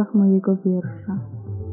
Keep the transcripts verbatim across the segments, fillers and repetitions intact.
słowach mojego wiersza.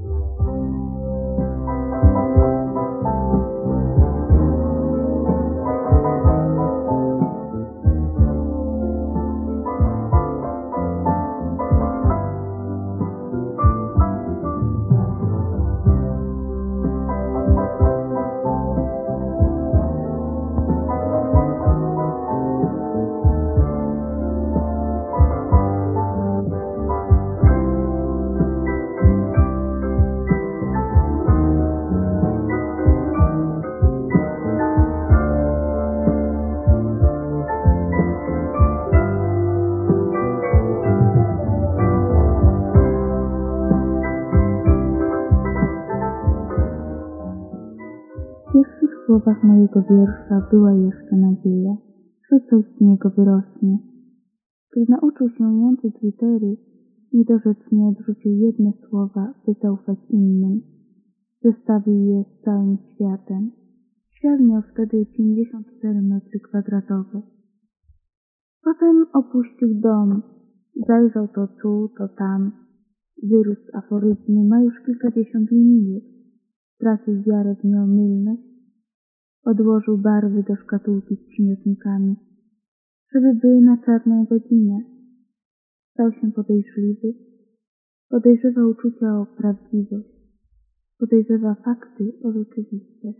W pierwszych słowach mojego wiersza była jeszcze nadzieja, że coś z niego wyrośnie. Gdy nauczył się łączyć litery, niedorzecznie odrzucił jedne słowa, by zaufać innym. Zestawił je z całym światem. Świat miał wtedy pięćdziesiąt cztery metry kwadratowe. Potem opuścił dom, zajrzał to tu, to tam. Wyrósł aforyzmy, ma już kilkadziesiąt linijek. Stracił wiarę w nieomylność. Odłożył barwy do szkatułki z przymiotnikami, żeby były na czarną godzinę. Stał się podejrzliwy. Podejrzewa uczucia o prawdziwość. Podejrzewa fakty o rzeczywistość.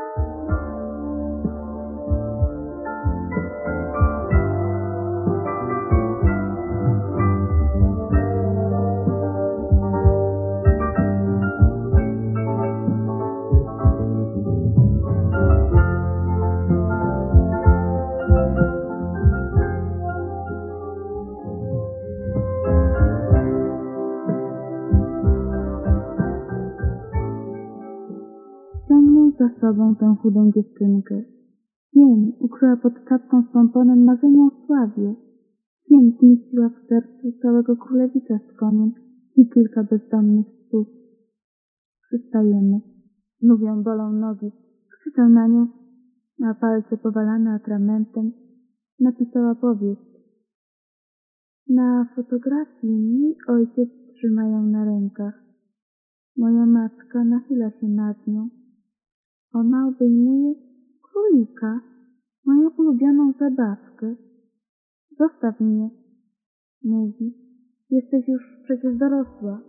Ciągnął za sobą tę chudą dziewczynkę. Wiem, ukryła pod czapką z pomponem marzenia o sławie. Wiem, zmieściła w sercu całego królewicza z koniem i kilka bezdomnych psów. Przystajemy. Znów ją bolą nogi. Krzyczał na nią, a palce powalane atramentem napisała powieść. Na fotografii mój ojciec trzyma ją na rękach. Moja matka nachyla się nad nią. Ona obejmuje królika, moją ulubioną zabawkę. Zostaw mnie, mówi. Jesteś już przecież dorosła.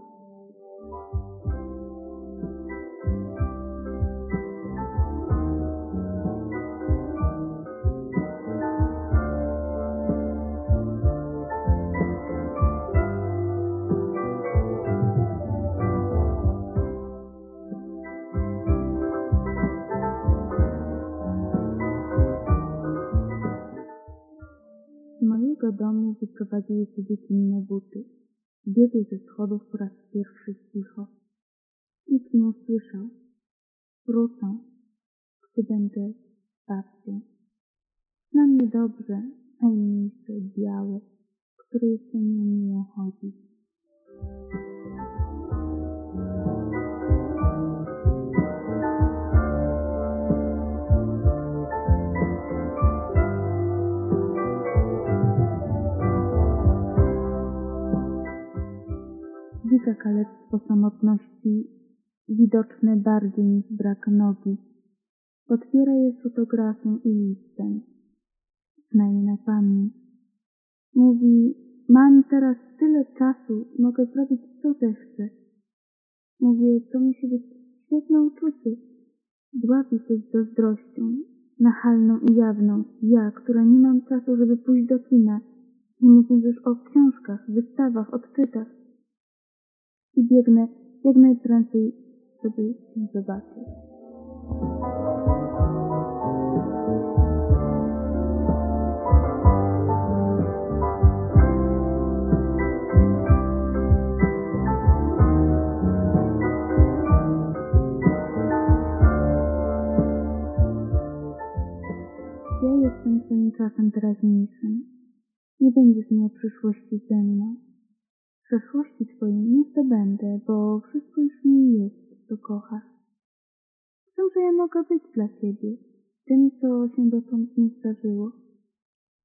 Z mojego domu wyprowadziły się dziecinne buty. Biegły ze schodów po raz pierwszy cicho. Nikt nie usłyszał. Wrócą, gdy będę babcią. Na mnie dobrze, najmniejsze białe, które jeszcze nie umieją chodzić. Dźwiga kalectwo samotności, widoczne bardziej niż brak nogi. Otwiera je fotografią i listem. Zna je na pamięć. Mówi, mam teraz tyle czasu, mogę zrobić co zechcę. Mówię, to musi być świetne uczucie. Dławi się z zazdrością, nachalną i jawną. Ja, która nie mam czasu, żeby pójść do kina. Nie mówiąc już o książkach, wystawach, odczytach. I biegnę jak najprędzej, żeby się zobaczyć. Ja jestem twoim czasem teraźniejszym. Nie będziesz miał przyszłości ze mną. Przeszłości twojej nie zdobędę, bo wszystko już nie jest, co kochasz. Czymże ja mogę być dla ciebie? Tym, co się dotąd nie zdarzyło.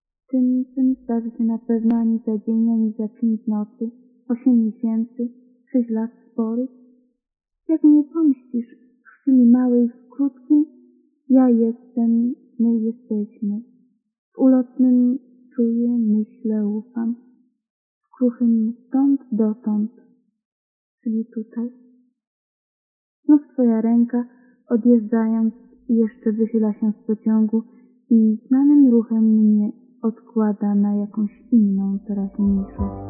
Tym, co nie zdarzy się na pewno ani za dzień, ani za pięć nocy, osiem miesięcy, sześć lat sporych? Jak mnie pomścisz w chwili małej, w krótkim, ja jestem, my jesteśmy. W ulotnym czuję, myślę, ufam. W kruchym stąd dotąd, czyli tutaj. Znów twoja ręka, odjeżdżając, jeszcze wychyla się z pociągu i znanym ruchem mnie odkłada na jakąś inną teraźniejszość.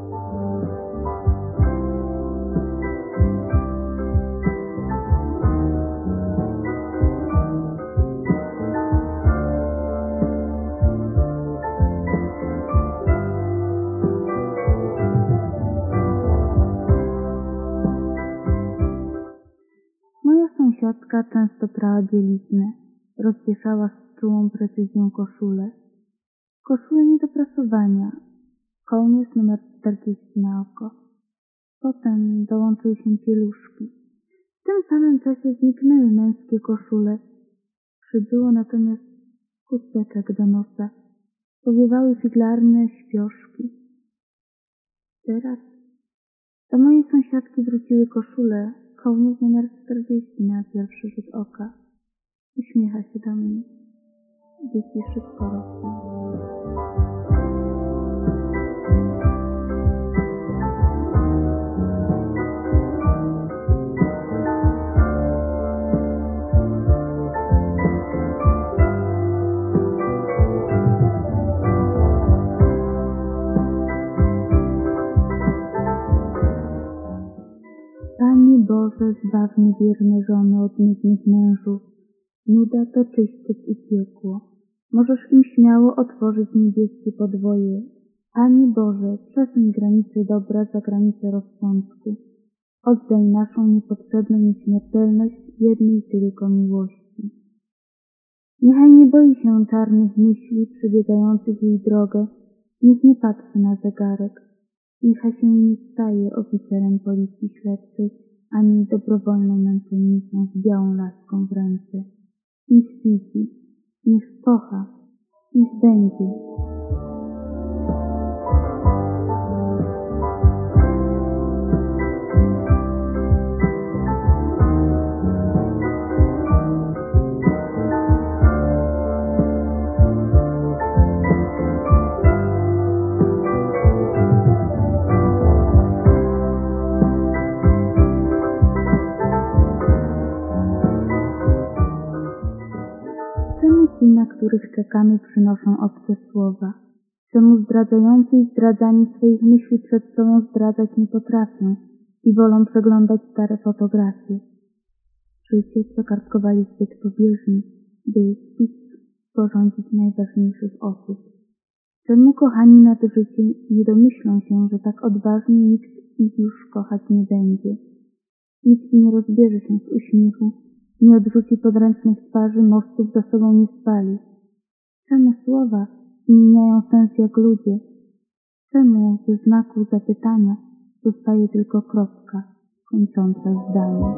Moja sąsiadka często prała bieliznę, rozwieszała z czułą precyzją koszulę. Koszulę nie do prasowania, kołnierz numer czterdzieści na oko. Potem dołączyły się pieluszki. W tym samym czasie zniknęły męskie koszule. Przybyło natomiast chusteczek do nosa. Powiewały figlarne śpioszki. Teraz do mojej sąsiadki wróciły koszule, kołnierz numer czterdzieści na pierwszy rzut oka. Uśmiecha się do mnie. Dzieci szybko rosną. Panie Boże, zbaw niewierne żony od nudnych mężów. Nuda to czyściec i piekło. Możesz im śmiało otworzyć niebieskie podwoje. Panie Boże, przesuń granice dobra za granice rozsądku. Oddaj naszą niepotrzebną nieśmiertelność jednej tylko miłości. Niechaj nie boi się czarnych myśli przebiegających jej drogę. Niech nie patrzy na zegarek. Niechaj się nie staje oficerem policji śledczej, ani dobrowolną męczennicą z białą laską w ręce. Niech widzi, niech kocha, niech będzie. Czemu ci, na których czekamy, przynoszą obce słowa? Czemu zdradzający i zdradzani swoich myśli przed sobą zdradzać nie potrafią i wolą przeglądać stare fotografie? Życie przekartkowaliście z powierzchni, by spić sporządzić najważniejszych osób. Czemu kochani nad życie nie domyślą się, że tak odważnie nikt ich już kochać nie będzie? Nikt nie rozbierze się z uśmiechu, nie odrzuci podręcznych twarzy, mostów za sobą nie spali. Czemu słowa zmieniają sens jak ludzie? Czemu ze znaku zapytania zostaje tylko kropka kończąca zdanie?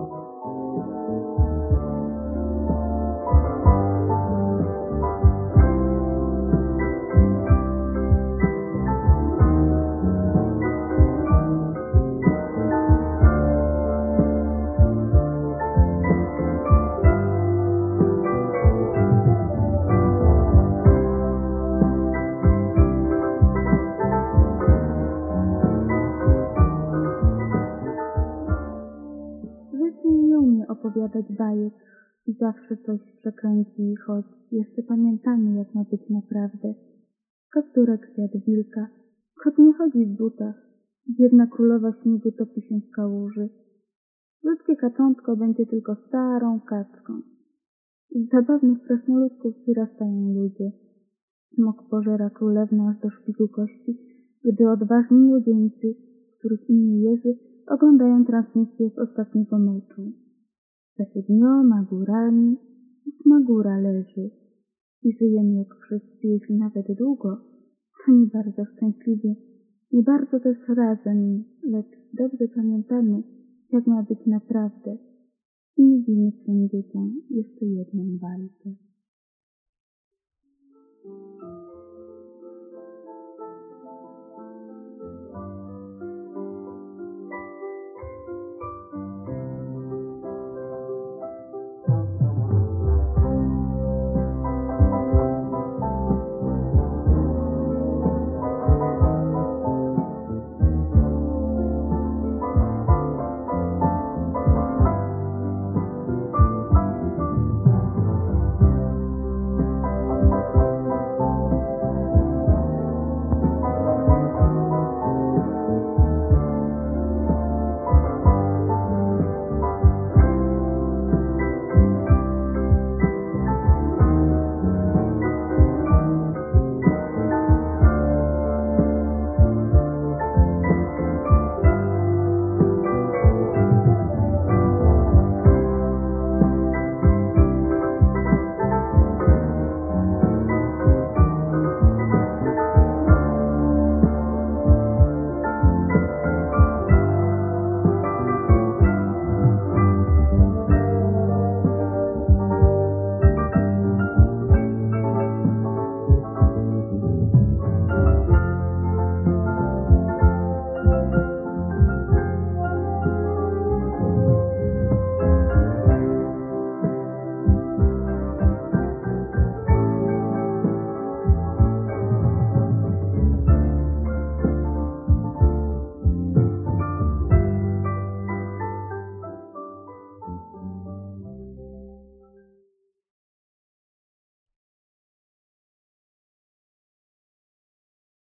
Nie umie opowiadać bajek i zawsze coś przekręci, choć jeszcze pamiętamy, jak ma być naprawdę. Kaptura kwiat wilka, kot nie chodzi w butach, biedna królowa śniegu topi się w kałuży. Ludzkie kaczątko będzie tylko starą kaczką. Z zabawnych krasnoludków wyrastają ludzie. Smok pożera królewnę aż do szpiku kości, gdy odważni młodzieńcy, których imię Jerzy, oglądają transmisję z ostatniego meczu. Za siedmioma górami ósma góra leży i żyjemy jak wszyscy, jeśli nawet długo, to nie bardzo szczęśliwie, nie bardzo też razem, lecz dobrze pamiętamy, jak ma być naprawdę i mówimy swoim dzieciom jeszcze jedną bajkę.